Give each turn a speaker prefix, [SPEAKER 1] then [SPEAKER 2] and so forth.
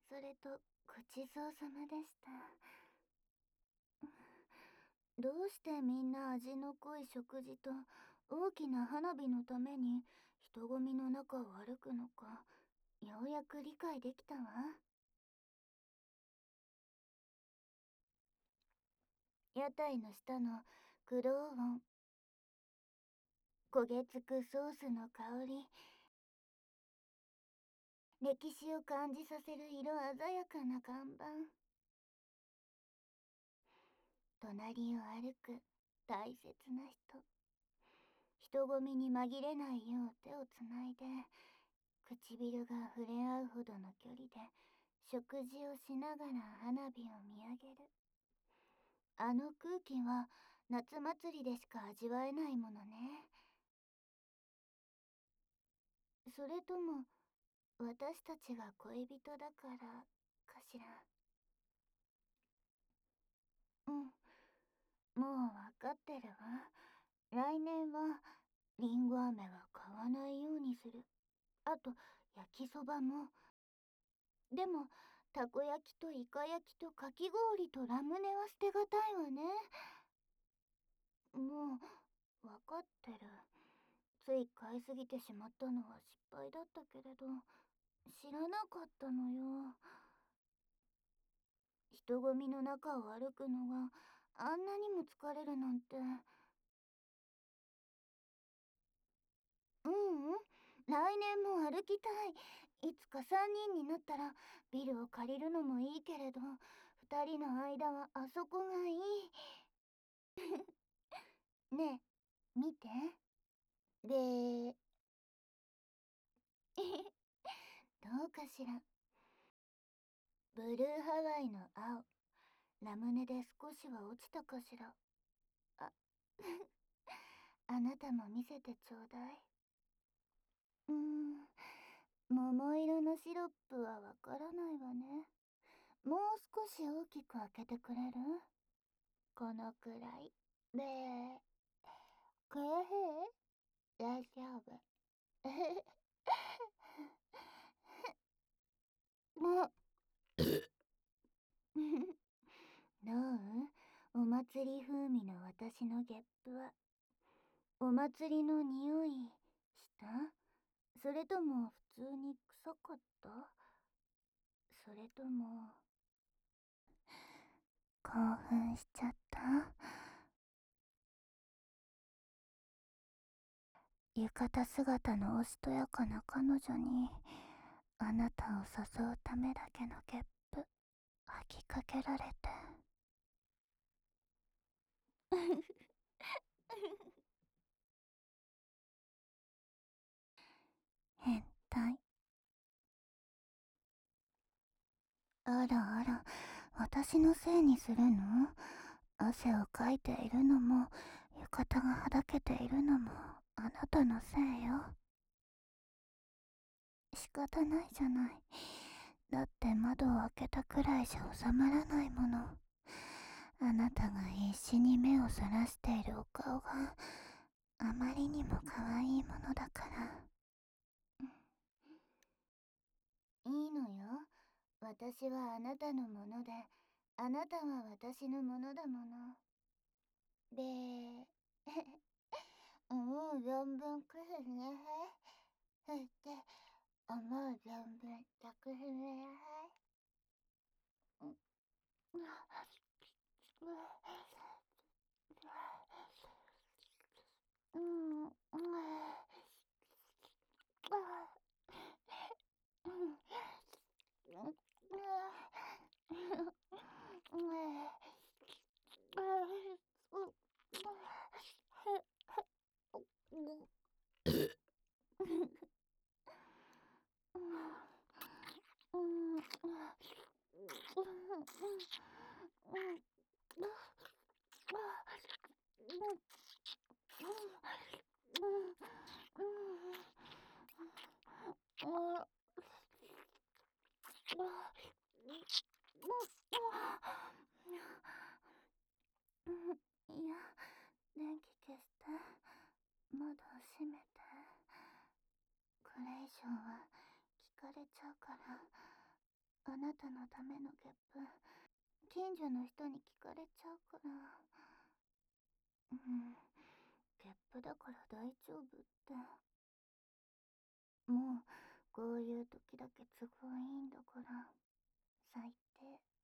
[SPEAKER 1] それとごちそうさまでした。どうしてみんな味の濃い食事と大きな花火のために人混みの中を歩くのか、ようやく理解できたわ。屋台の下の黒音、焦げつくソースの香り、歴史を感じさせる色鮮やかな看板。隣を歩く大切な人。人混みに紛れないよう手をつないで、唇が触れ合うほどの距離で食事をしながら花火を見上げる。あの空気は夏祭りでしか味わえないものね。それとも私たちが恋人だからかしら。うん、もうわかってるわ。来年はりんご飴は買わないようにする。あと焼きそばも。でもたこ焼きとイカ焼きとかき氷とラムネは捨てがたいわね。もうわかってる。つい買いすぎてしまったのは失敗だったけれど、知らなかったのよ。人混みの中を歩くのがあんなにも疲れるなんて。ううん、来年も歩きたい。いつか3人になったらビルを借りるのもいいけれど、2人の間はあそこがいい。ねえ、見て。で、どうかしら。ブルーハワイの青、ラムネで少しは落ちたかしら。あ、あなたも見せてちょうだい。桃色のシロップはわからないわね。もう少し大きく開けてくれる？このくらい。で、これ大丈夫。もう、どう？お祭り風味の私のゲップは。お祭りの匂いした？それとも普通に臭かった？それとも興奮しちゃった？浴衣姿のおしとやかな彼女にあなたを誘うためだけのゲップ吐きかけられて。変態。あらあら、私のせいにするの？汗をかいているのも浴衣がはだけているのもあなたのせいよ。仕方ないじゃない。だって窓を開けたくらいじゃ収まらないもの。あなたが必死に目をそらしているお顔があまりにも可愛いものだから。いいのよ。私はあなたのもので、あなたは私のものだもの。で、思う存分くすね。そして、思う存分たくすね。うん、うん、いや、電気消して。窓を閉めて。これ以上は聞かれちゃうから。 あなたのためのゲップ、近所の人に聞かれちゃうから。うん、ゲップだから大丈夫って。もう、こういう時だけ都合いいんだから。最低。